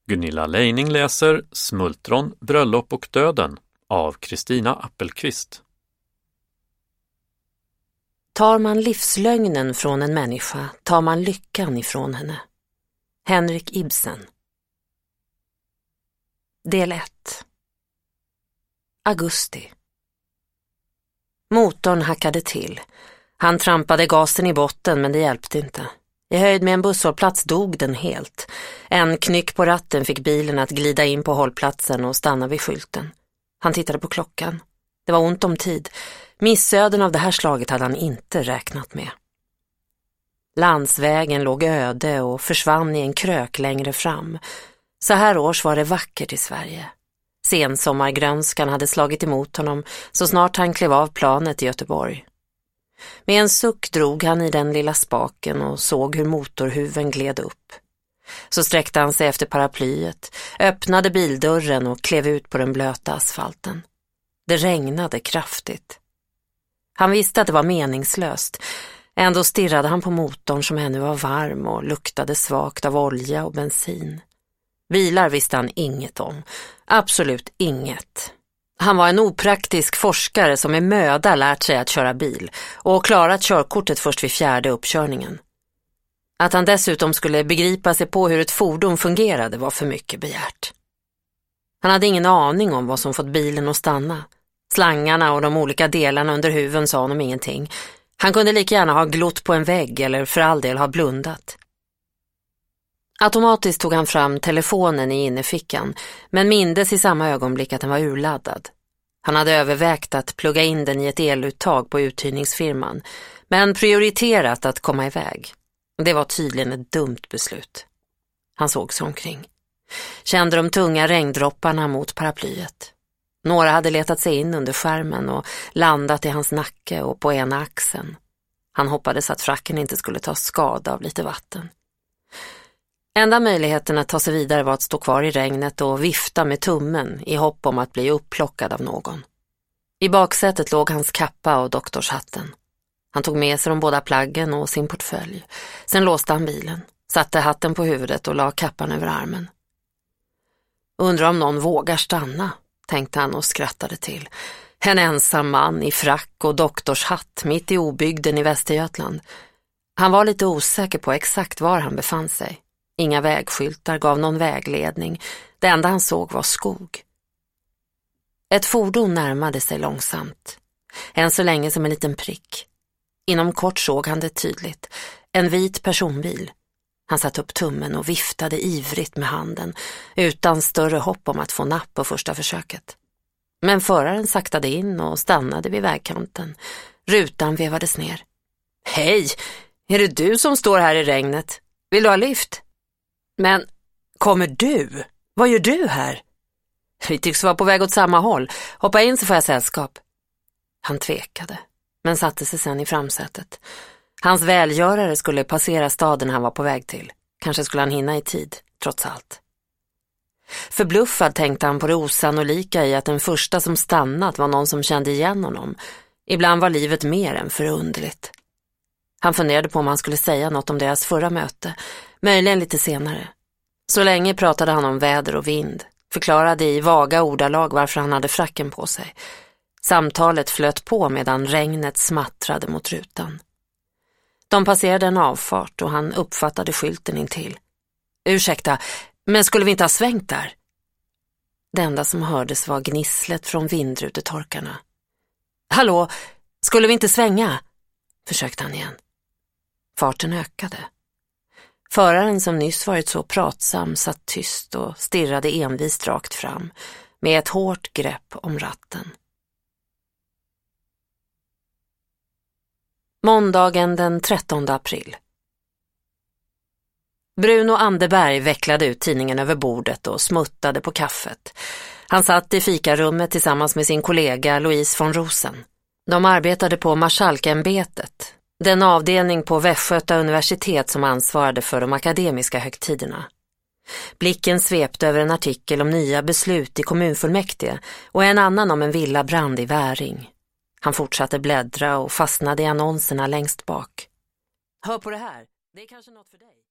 Gunilla Leining läser Smultron, bröllop och döden av Kristina Appelqvist. Tar man livslögnen från en människa, tar man lyckan ifrån henne. Henrik Ibsen. Del 1. Augusti. Motorn hackade till. Han trampade gasen i botten, men det hjälpte inte. I höjd med en busshållplats dog den helt. En knyck på ratten fick bilen att glida in på hållplatsen och stanna vid skylten. Han tittade på klockan. Det var ont om tid. Missöden av det här slaget hade han inte räknat med. Landsvägen låg öde och försvann i en krök längre fram. Så här års var det vackert i Sverige. Sensommargrönskan hade slagit emot honom så snart han klev av planet i Göteborg. Med en suck drog han i den lilla spaken och såg hur motorhuven gled upp. Så sträckte han sig efter paraplyet, öppnade bildörren och klev ut på den blöta asfalten. Det regnade kraftigt. Han visste att det var meningslöst. Ändå stirrade han på motorn som ännu var varm och luktade svagt av olja och bensin. Bilar visste han inget om. Absolut inget. Han var en opraktisk forskare som med möda lärt sig att köra bil och klarat körkortet först vid 4:e uppkörningen. Att han dessutom skulle begripa sig på hur ett fordon fungerade var för mycket begärt. Han hade ingen aning om vad som fått bilen att stanna. Slangarna och de olika delarna under huven sa honom ingenting. Han kunde lika gärna ha glott på en vägg eller för all del ha blundat. Automatiskt tog han fram telefonen i innerfickan, men mindes i samma ögonblick att den var urladdad. Han hade övervägt att plugga in den i ett eluttag på uthyrningsfirman, men prioriterat att komma iväg. Det var tydligen ett dumt beslut. Han såg sig omkring. Kände de tunga regndropparna mot paraplyet. Några hade letat sig in under skärmen och landat i hans nacke och på ena axeln. Han hoppades att fracken inte skulle ta skada av lite vatten. Enda möjligheten att ta sig vidare var att stå kvar i regnet och vifta med tummen i hopp om att bli upplockad av någon. I baksätet låg hans kappa och doktorshatten. Han tog med sig de båda plaggen och sin portfölj. Sen låste han bilen, satte hatten på huvudet och la kappan över armen. Undrar om någon vågar stanna, tänkte han och skrattade till. En ensam man i frack och doktorshatt mitt i obygden i Västergötland. Han var lite osäker på exakt var han befann sig. Inga vägskyltar gav någon vägledning. Det enda han såg var skog. Ett fordon närmade sig långsamt. Än så länge som en liten prick. Inom kort såg han det tydligt. En vit personbil. Han satte upp tummen och viftade ivrigt med handen, utan större hopp om att få napp på första försöket. Men föraren saktade in och stannade vid vägkanten. Rutan vevades ner. Hej, är det du som står här i regnet? Vill du ha lyft? Men, kommer du? Vad gör du här? Vi tycks vara på väg åt samma håll. Hoppa in så får jag sällskap. Han tvekade, men satte sig sen i framsätet. Hans välgörare skulle passera staden han var på väg till. Kanske skulle han hinna i tid, trots allt. Förbluffad tänkte han på det osannolika i att den första som stannat var någon som kände igen honom. Ibland var livet mer än förunderligt. Han funderade på om han skulle säga något om deras förra möte, möjligen lite senare. Så länge pratade han om väder och vind, förklarade i vaga ordalag varför han hade fracken på sig. Samtalet flöt på medan regnet smattrade mot rutan. De passerade en avfart och han uppfattade skylten intill. Ursäkta, men skulle vi inte ha svängt där? Det enda som hördes var gnisslet från vindrutetorkarna. Hallå, skulle vi inte svänga? Försökte han igen. Farten ökade. Föraren som nyss varit så pratsam satt tyst och stirrade envist rakt fram med ett hårt grepp om ratten. Måndagen den 13 april. Bruno Anderberg vecklade ut tidningen över bordet och smuttade på kaffet. Han satt i fikarummet tillsammans med sin kollega Louise von Rosen. De arbetade på Marskalkämbetet, den avdelning på Västgöta universitet som ansvarade för de akademiska högtiderna. Blicken svepte över en artikel om nya beslut i kommunfullmäktige och en annan om en villabrand i Väring. Han fortsatte bläddra och fastnade i annonserna längst bak. Hör på det här, det är kanske något för dig.